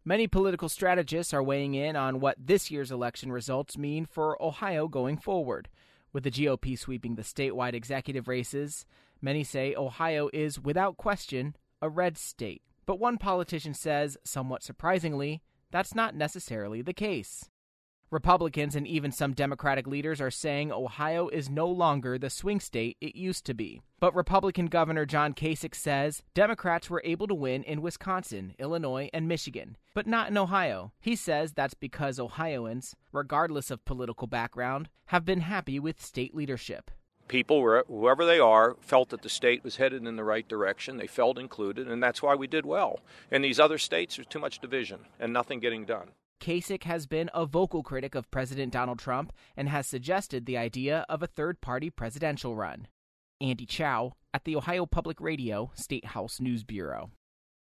Many political strategists are weighing in on what this year's election results mean for Ohio going forward. With the GOP sweeping the statewide executive races, many say Ohio is, without question, a red state. But one politician says, somewhat surprisingly, that's not necessarily the case. Republicans and even some Democratic leaders are saying Ohio is no longer the swing state it used to be. But Republican Governor John Kasich says Democrats were able to win in Wisconsin, Illinois, and Michigan, but not in Ohio. He says that's because Ohioans, regardless of political background, have been happy with state leadership. People, whoever they are, felt that the state was headed in the right direction. They felt included, and that's why we did well. In these other states, there's too much division and nothing getting done. Kasich has been a vocal critic of President Donald Trump and has suggested the idea of a third-party presidential run. Andy Chow at the Ohio Public Radio State House News Bureau.